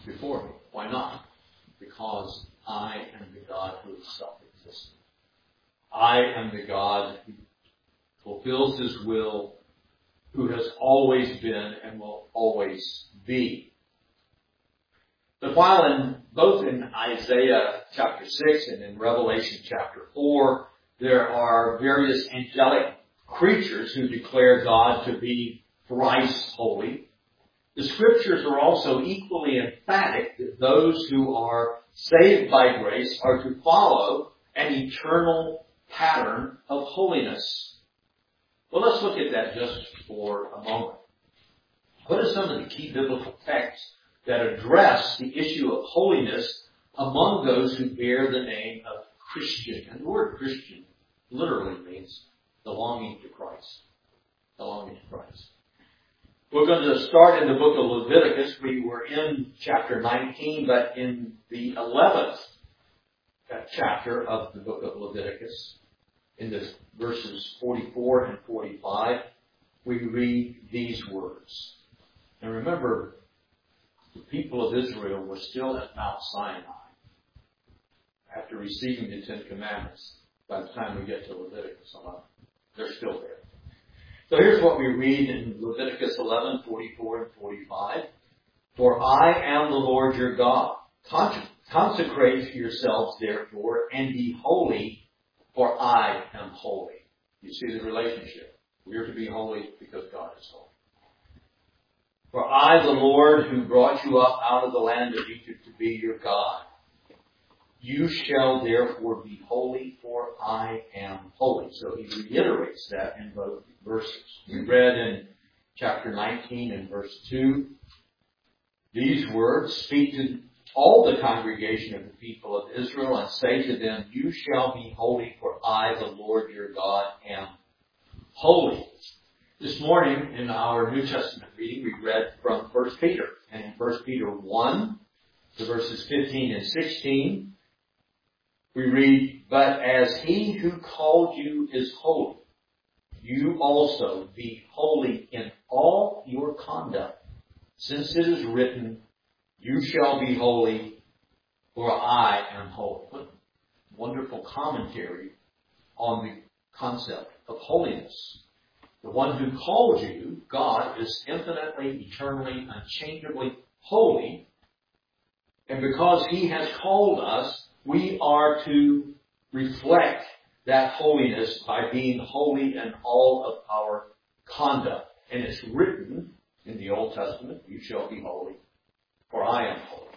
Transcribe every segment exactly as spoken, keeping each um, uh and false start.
before me. Why not? Because I am the God who is self-existent. I am the God who fulfills His will, who has always been and will always be. But while in both in Isaiah chapter six and in Revelation chapter four, there are various angelic creatures who declare God to be thrice holy, the Scriptures are also equally emphatic that those who are saved by grace are to follow an eternal pattern of holiness. Well, let's look at that just for a moment. What are some of the key biblical texts that address the issue of holiness among those who bear the name of Christian? And the word Christian literally means belonging to Christ. Belonging to Christ. We're going to start in the book of Leviticus. We were in chapter nineteen, but in the eleventh chapter of the book of Leviticus, in the verses forty-four and forty-five, we read these words. And remember, the people of Israel were still at Mount Sinai after receiving the Ten Commandments. By the time we get to Leviticus eleven, they're still there. So here's what we read in Leviticus eleven, forty-four and forty-five. For I am the Lord your God. Consecrate yourselves, therefore, and be holy, for I am holy. You see the relationship. We are to be holy because God is holy. For I, the Lord, who brought you up out of the land of Egypt to be your God. You shall therefore be holy, for I am holy. So he reiterates that in both verses. We read in chapter nineteen and verse two, these words, speak to all the congregation of the people of Israel and say to them, you shall be holy, for I, the Lord your God, am holy. This morning in our New Testament reading, we read from First Peter. And in First Peter one, the verses fifteen and sixteen, we read, but as he who called you is holy, you also be holy in all your conduct, since it is written, you shall be holy, for I am holy. What wonderful commentary on the concept of holiness. The one who called you, God, is infinitely, eternally, unchangeably holy. And because He has called us, we are to reflect that holiness by being holy in all of our conduct. And it's written in the Old Testament, you shall be holy, for I am holy.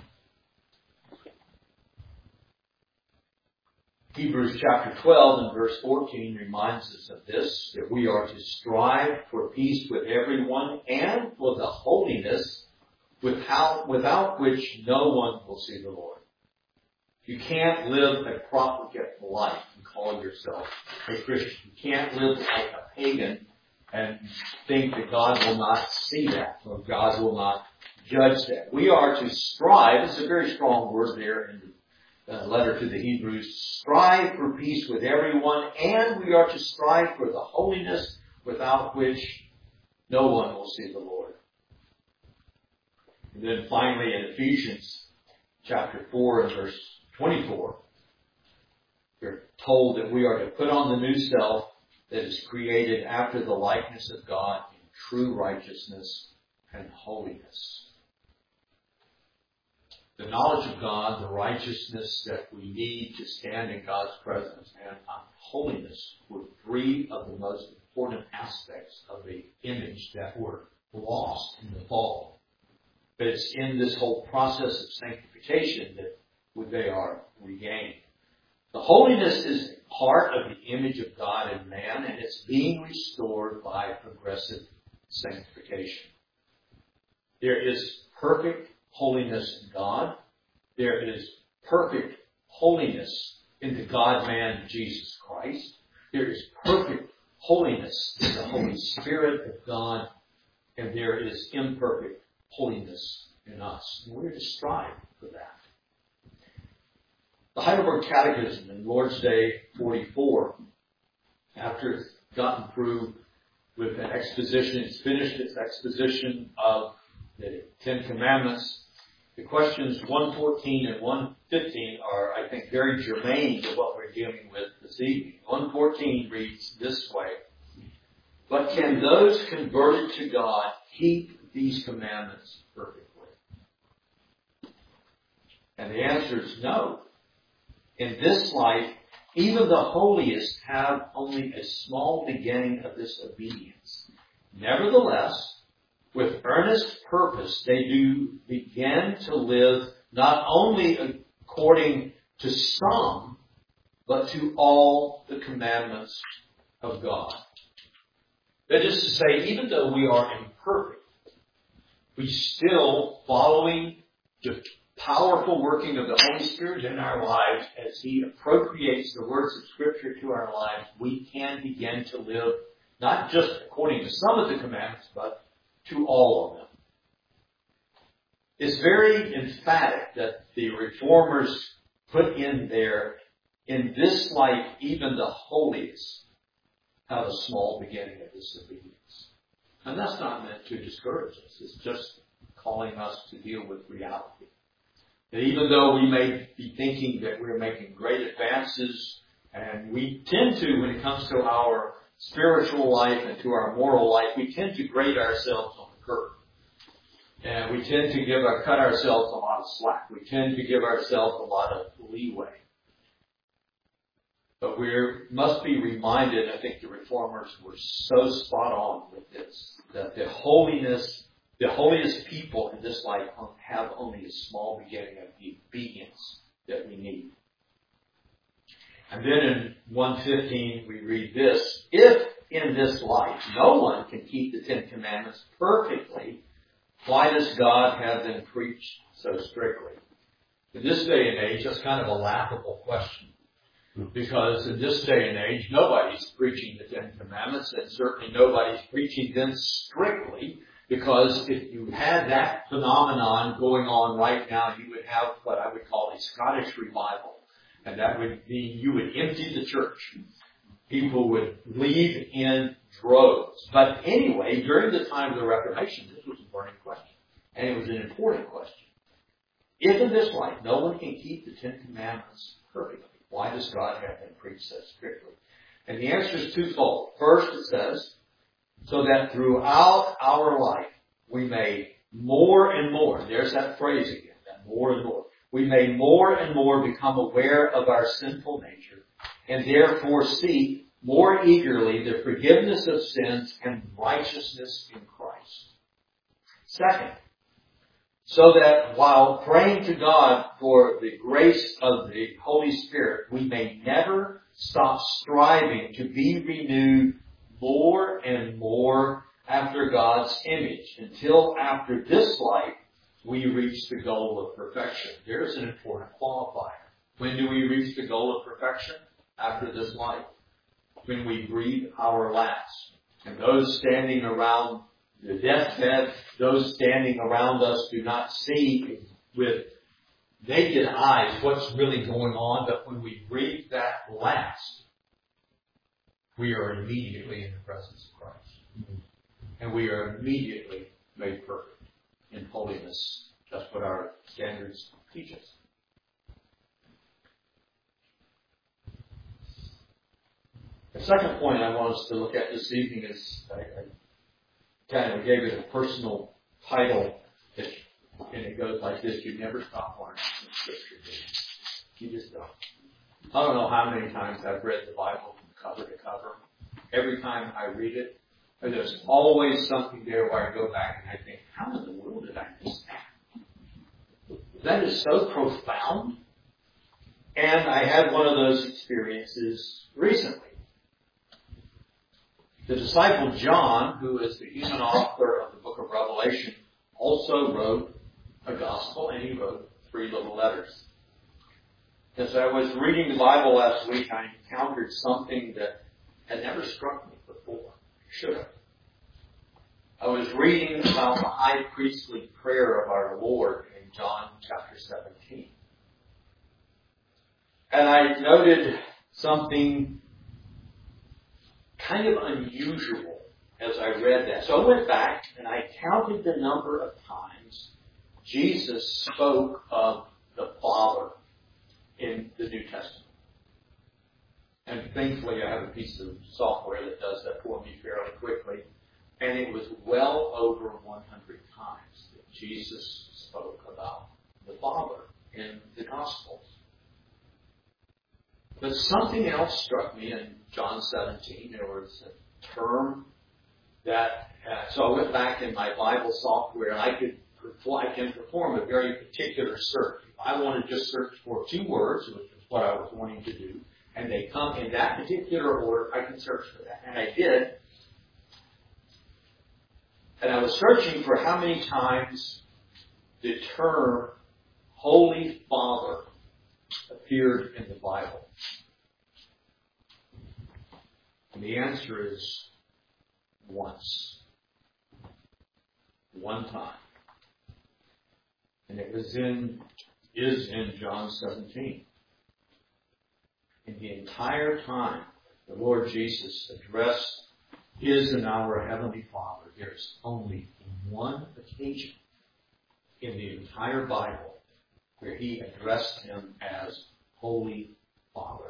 Hebrews chapter twelve and verse fourteen reminds us of this, that we are to strive for peace with everyone and for the holiness without, without which no one will see the Lord. You can't live a profligate life and call yourself a Christian. You can't live like a pagan and think that God will not see that or God will not judge that. We are to strive. It's a very strong word there in the letter to the Hebrews. Strive for peace with everyone, and we are to strive for the holiness without which no one will see the Lord. And then finally in Ephesians chapter four and verse twenty-four, we're told that we are to put on the new self that is created after the likeness of God in true righteousness and holiness. The knowledge of God, the righteousness that we need to stand in God's presence, and holiness were three of the most important aspects of the image that were lost in the fall. But it's in this whole process of sanctification that they are regained. The holiness is part of the image of God in man, and it's being restored by progressive sanctification. There is perfect holiness in God. There is perfect holiness in the God-man Jesus Christ. There is perfect holiness in the Holy Spirit of God. And there is imperfect holiness in us. And we're to strive for that. The Heidelberg Catechism in Lord's Day forty-four, after it's gotten through with an exposition, it's finished its exposition of the Ten Commandments, The questions one fourteen and one fifteen are, I think, very germane to what we're dealing with this evening. one fourteen reads this way: "But can those converted to God keep these commandments perfectly?" And the answer is no. In this life, even the holiest have only a small beginning of this obedience. Nevertheless, with earnest purpose, they do begin to live not only according to some, but to all the commandments of God. That is to say, even though we are imperfect, we still, following the powerful working of the Holy Spirit in our lives as He appropriates the words of Scripture to our lives, we can begin to live not just according to some of the commandments, but to all of them. It's very emphatic that the Reformers put in there, in this life, even the holiest have a small beginning of disobedience. And that's not meant to discourage us. It's just calling us to deal with reality. That even though we may be thinking that we're making great advances, and we tend to, when it comes to our spiritual life and to our moral life, we tend to grade ourselves on the curve. And we tend to give our, cut ourselves a lot of slack. We tend to give ourselves a lot of leeway. But we must be reminded, I think the Reformers were so spot on with this, that the holiness, the holiest people in this life have only a small beginning of the obedience that we need. And then in one fifteen we read this: "If in this life no one can keep the Ten Commandments perfectly, why does God have them preached so strictly?" In this day and age, that's kind of a laughable question. Because in this day and age, nobody's preaching the Ten Commandments, and certainly nobody's preaching them strictly, because if you had that phenomenon going on right now, you would have what I would call a Scottish revival. And that would mean you would empty the church. People would leave in droves. But anyway, during the time of the Reformation, this was a burning question. And it was an important question. If in this life no one can keep the Ten Commandments perfectly, why does God have them preached so strictly? And the answer is twofold. First, it says, so that throughout our life we may more and more, there's that phrase again, that more and more, we may more and more become aware of our sinful nature and therefore seek more eagerly the forgiveness of sins and righteousness in Christ. Second, so that while praying to God for the grace of the Holy Spirit, we may never stop striving to be renewed more and more after God's image, until after this life we reach the goal of perfection. There's an important qualifier. When do we reach the goal of perfection? After this life. When we breathe our last. And those standing around the deathbed, those standing around us do not see with naked eyes what's really going on, but when we breathe that last, we are immediately in the presence of Christ. And we are immediately made perfect in holiness. That's what our standards teach us. The second point I want us to look at this evening is, I, I kind of gave it a personal title, that, and it goes like this: you never stop learning from Scripture. You just don't. I don't know how many times I've read the Bible from cover to cover. Every time I read it, there's always something there where I go back and I think, how in the world did I miss that? That is so profound. And I had one of those experiences recently. The disciple John, who is the human author of the book of Revelation, also wrote a gospel, and he wrote three little letters. As I was reading the Bible last week, I encountered something that had never struck me before. Should have. I was reading about the high priestly prayer of our Lord in John chapter seventeen. And I noted something kind of unusual as I read that. So I went back and I counted the number of times Jesus spoke of the Father in the New Testament. And thankfully I have a piece of software that does that for me fairly quickly. And it was well over one hundred times that Jesus spoke about the Father in the Gospels. But something else struck me in John seventeen. There was a term that, uh, so I went back in my Bible software and I could perform, I can perform a very particular search. If I want to just search for two words, which is what I was wanting to do, and they come in that particular order, I can search for that. And I did. And I was searching for how many times the term Holy Father appeared in the Bible. And the answer is once. One time. And it was in, is in John seventeen. In the entire time the Lord Jesus addressed His and our Heavenly Father, there's only one occasion in the entire Bible where He addressed Him as Holy Father.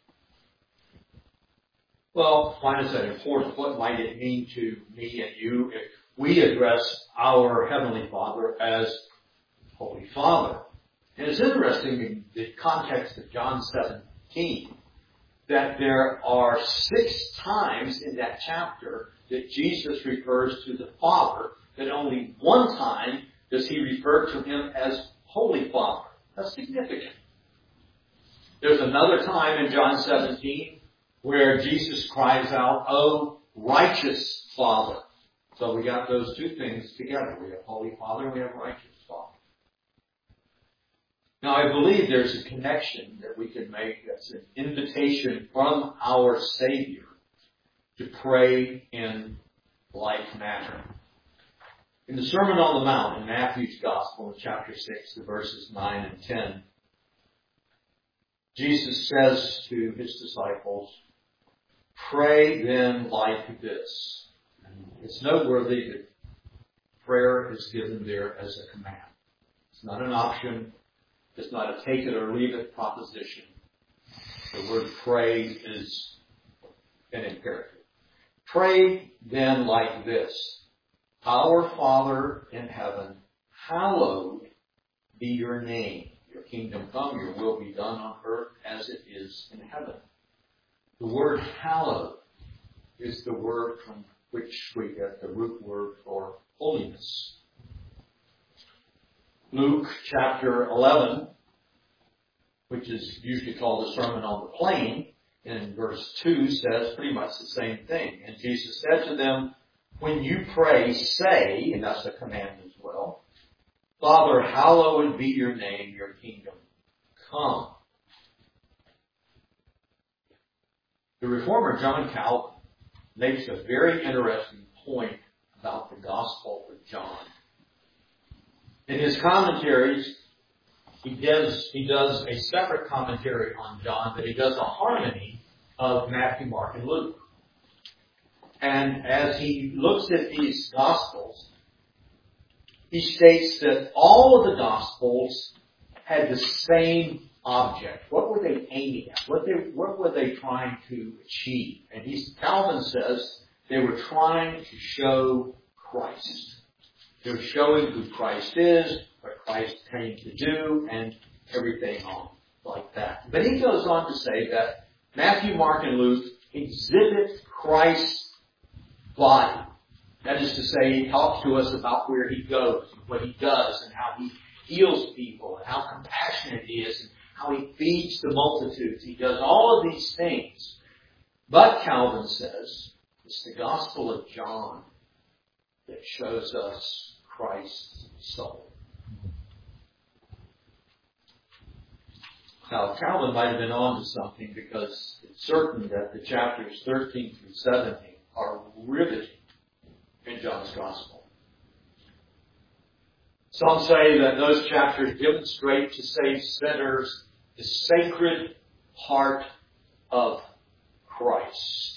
Well, why is that important? What might it mean to me and you if we address our Heavenly Father as Holy Father? And it's interesting in the context of John seventeen that there are six times in that chapter that Jesus refers to the Father, that only one time does He refer to Him as Holy Father. That's significant. There's another time in John seventeen where Jesus cries out, "Oh, righteous Father." So we got those two things together. We have Holy Father and we have righteous Father. Now, I believe there's a connection that we can make that's an invitation from our Savior to pray in like manner. In the Sermon on the Mount in Matthew's Gospel, in chapter six, the verses nine and ten, Jesus says to His disciples, "Pray then like this." And it's noteworthy that prayer is given there as a command. It's not an option. It's not a take it or leave it proposition. The word pray is an imperative. Pray then like this: Our Father in heaven, hallowed be your name. Your kingdom come, your will be done on earth as it is in heaven. The word hallowed is the word from which we get the root word for holiness. Luke chapter eleven, which is usually called the Sermon on the Plain, in verse two says pretty much the same thing. And Jesus said to them, "When you pray, say," and that's a command as well, "Father, hallowed be your name, your kingdom come." The reformer John Calvin makes a very interesting point about the Gospel of John. In his commentaries, he does, he does a separate commentary on John, but he does a harmony of Matthew, Mark, and Luke. And as he looks at these Gospels, he states that all of the Gospels had the same object. What were they aiming at? What, they, what were they trying to achieve? And he's, Calvin says they were trying to show Christ. They were showing who Christ is, what Christ came to do, and everything on like that. But he goes on to say that Matthew, Mark, and Luke exhibit Christ's body. That is to say, he talks to us about where he goes, and what he does, and how he heals people, and how compassionate he is, and how he feeds the multitudes. He does all of these things. But Calvin says, it's the Gospel of John that shows us Christ's soul. Now, Calvin might have been on to something, because it's certain that the chapters thirteen through seventeen are riveting in John's Gospel. Some say that those chapters demonstrate to saved sinners the sacred heart of Christ.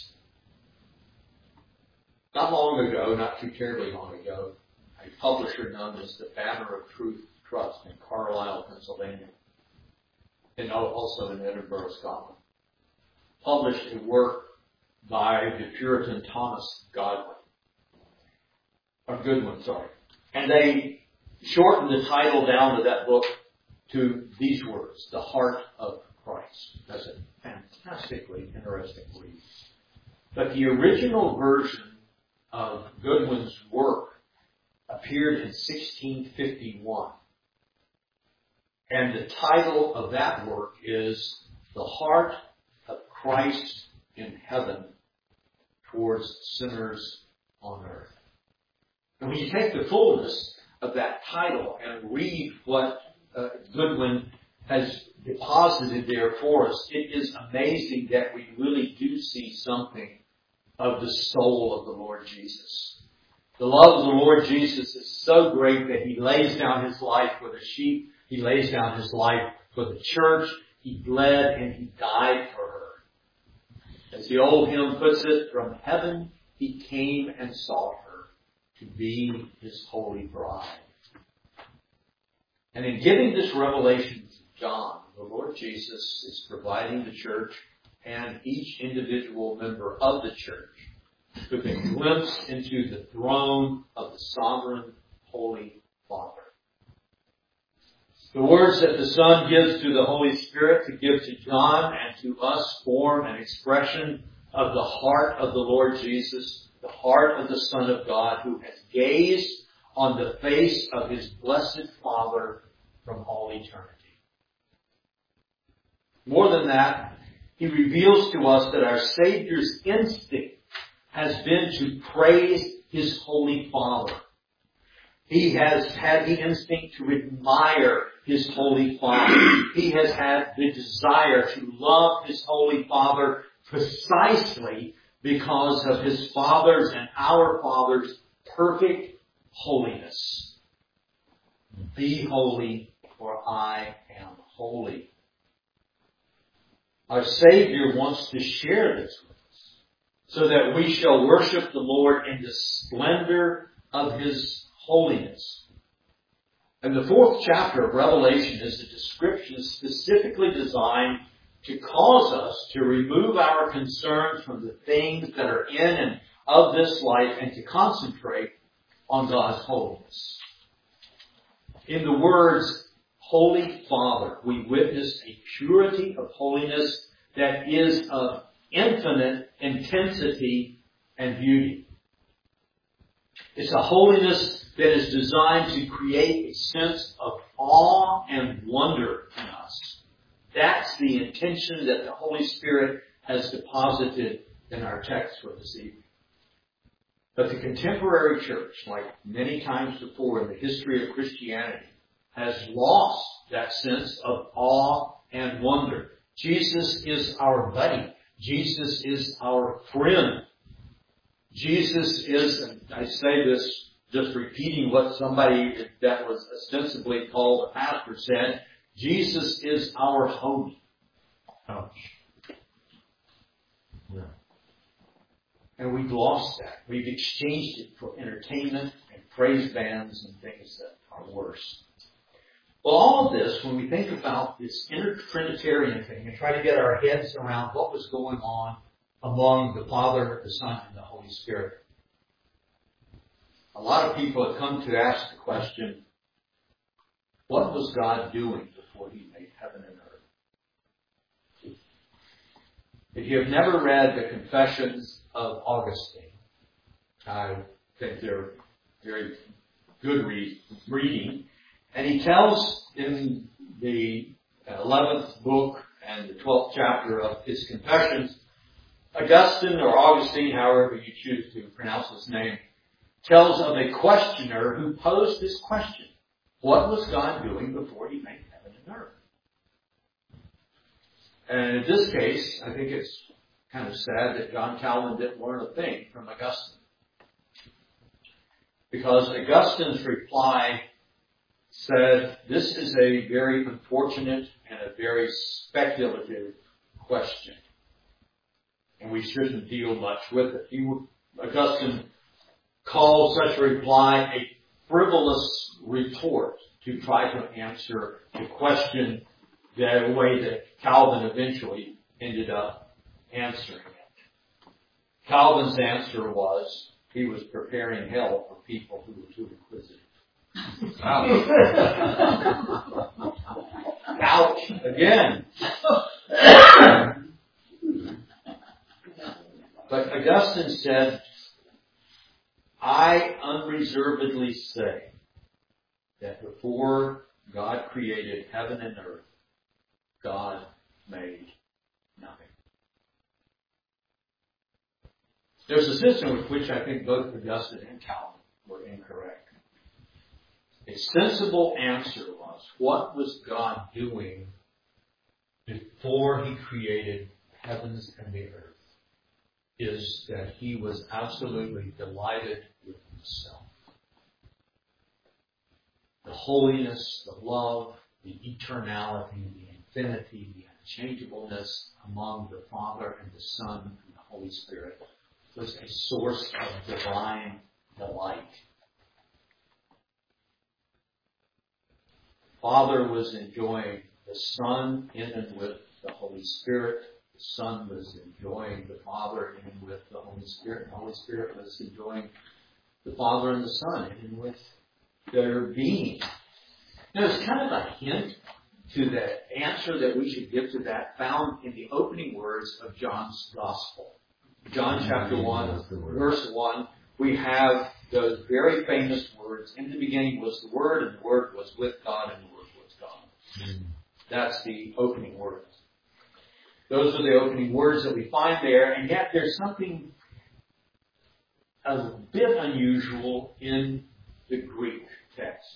Not long ago, not too terribly long ago, a publisher known as the Banner of Truth Trust in Carlisle, Pennsylvania, and also in Edinburgh, Scotland, published a work by the Puritan Thomas Godwin, or Goodwin, sorry. And they shortened the title down to that book to these words, The Heart of Christ. That's a fantastically interesting read. But the original version of Goodwin's work appeared in sixteen fifty-one. And the title of that work is The Heart of Christ in Heaven Towards Sinners on Earth. And when you take the fullness of that title and read what uh, Goodwin has deposited there for us, it is amazing that we really do see something of the soul of the Lord Jesus. The love of the Lord Jesus is so great that He lays down His life for the sheep. He lays down His life for the church. He bled and He died for her. As the old hymn puts it, from heaven He came and sought her to be His holy bride. And in giving this revelation to John, the Lord Jesus is providing the church and each individual member of the church with a glimpse into the throne of the sovereign Holy Father. The words that the Son gives to the Holy Spirit to give to John and to us form an expression of the heart of the Lord Jesus, the heart of the Son of God, who has gazed on the face of His blessed Father from all eternity. More than that, He reveals to us that our Savior's instinct has been to praise His Holy Father. He has had the instinct to admire His Holy Father. He has had the desire to love His Holy Father precisely because of His Father's and our Father's perfect holiness. Be holy, for I am holy. Our Savior wants to share this with us so that we shall worship the Lord in the splendor of His holiness. And the fourth chapter of Revelation is a description specifically designed to cause us to remove our concerns from the things that are in and of this life and to concentrate on God's holiness. In the words, Holy Father, we witness a purity of holiness that is of infinite intensity and beauty. It's a holiness that is designed to create a sense of awe and wonder in us. That's the intention that the Holy Spirit has deposited in our text for this evening. But the contemporary church, like many times before in the history of Christianity, has lost that sense of awe and wonder. Jesus is our buddy. Jesus is our friend. Jesus is, and I say this just repeating what somebody that was ostensibly called a pastor said, Jesus is our homie. Oh. Yeah. And we've lost that. We've exchanged it for entertainment and praise bands and things that are worse. Well, all of this, when we think about this inter-Trinitarian thing and try to get our heads around what was going on among the Father, the Son, and the Holy Spirit, a lot of people have come to ask the question, what was God doing before He made heaven and earth? If you have never read the Confessions of Augustine, I think they're very good read, reading. And he tells in the eleventh book and the twelfth chapter of his Confessions, Augustine or Augustine, however you choose to pronounce his name, tells of a questioner who posed this question. What was God doing before He made heaven and earth? And in this case, I think it's kind of sad that John Calvin didn't learn a thing from Augustine. Because Augustine's reply said, this is a very unfortunate and a very speculative question. And we shouldn't deal much with it. He, Augustine called such a reply a frivolous retort. to try to answer the question the way that Calvin eventually ended up answering it. Calvin's answer was he was preparing hell for people who were too inquisitive. Ouch! Again. But Augustine said, I unreservedly say that before God created heaven and earth, God made nothing. There's a system with which I think both Augustine and Calvin were incorrect. A sensible answer was, what was God doing before He created heavens and the earth? Is that He was absolutely delighted with Himself. The holiness, the love, the eternality, the infinity, the unchangeableness among the Father and the Son and the Holy Spirit was a source of divine delight. The Father was enjoying the Son in and with the Holy Spirit. The Son was enjoying the Father in and with the Holy Spirit. And the Holy Spirit was enjoying the Father and the Son in and with their being. Now, there's kind of a hint to the answer that we should give to that found in the opening words of John's Gospel. John chapter one, verse one, we have those very famous words. In the beginning was the Word, and the Word was with God, and the Word was God. Mm. That's the opening words. Those are the opening words that we find there, and yet there's something a bit unusual in the Greek text.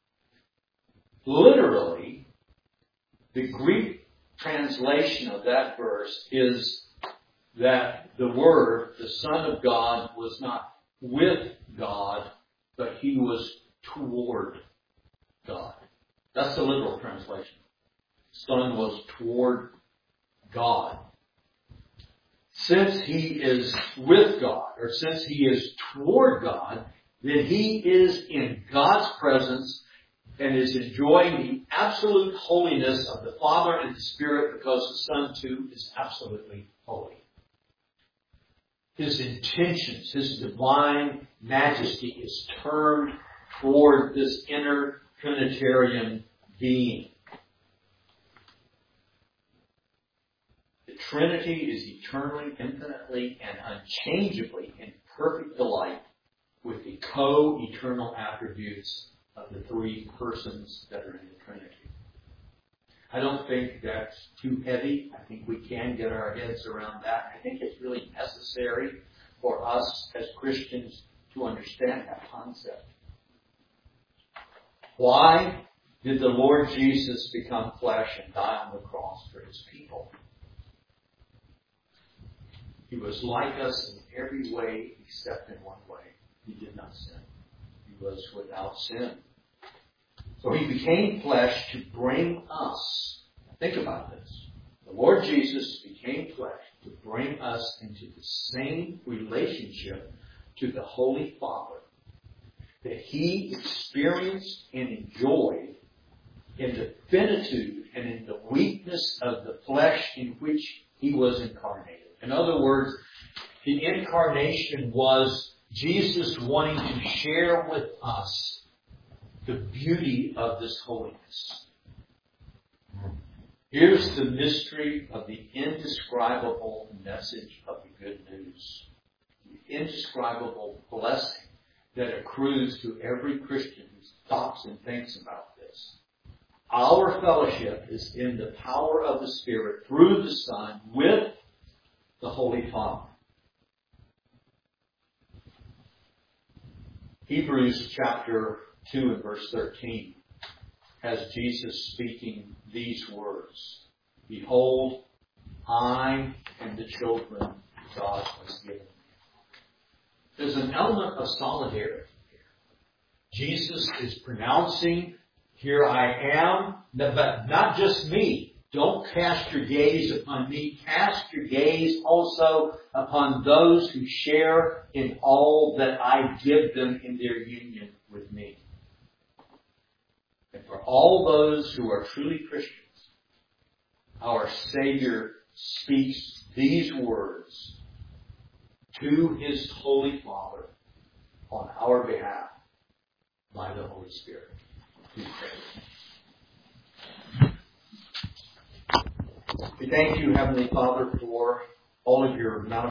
Literally, the Greek translation of that verse is that the Word, the Son of God, was not with God, but He was toward God. That's the literal translation. Son was toward God. Since He is with God, or since He is toward God, then He is in God's presence and is enjoying the absolute holiness of the Father and the Spirit, because the Son too is absolutely holy. His intentions, His divine majesty is turned toward this inner Trinitarian being. The Trinity is eternally, infinitely, and unchangeably in perfect delight with the co-eternal attributes of the three persons that are in the Trinity. I don't think that's too heavy. I think we can get our heads around that. I think it's really necessary for us as Christians to understand that concept. Why did the Lord Jesus become flesh and die on the cross for His people? He was like us in every way except in one way. He did not sin. He was without sin. So He became flesh to bring us, think about this, the Lord Jesus became flesh to bring us into the same relationship to the Holy Father that He experienced and enjoyed in the finitude and in the weakness of the flesh in which He was incarnated. In other words, the incarnation was Jesus wanting to share with us the beauty of this holiness. Here's the mystery of the indescribable message of the good news. The indescribable blessing that accrues to every Christian who stops and thinks about this. Our fellowship is in the power of the Spirit through the Son with the Holy Father. Hebrews chapter two and verse thirteen has Jesus speaking these words. Behold, I am the children God has given me. There's an element of solidarity here. Jesus is pronouncing, here I am, but not just me. Don't cast your gaze upon me. Cast your gaze also upon those who share in all that I give them in their union with me. And for all those who are truly Christians, our Savior speaks these words to His Holy Father on our behalf by the Holy Spirit. We pray. We thank you, Heavenly Father, for all of your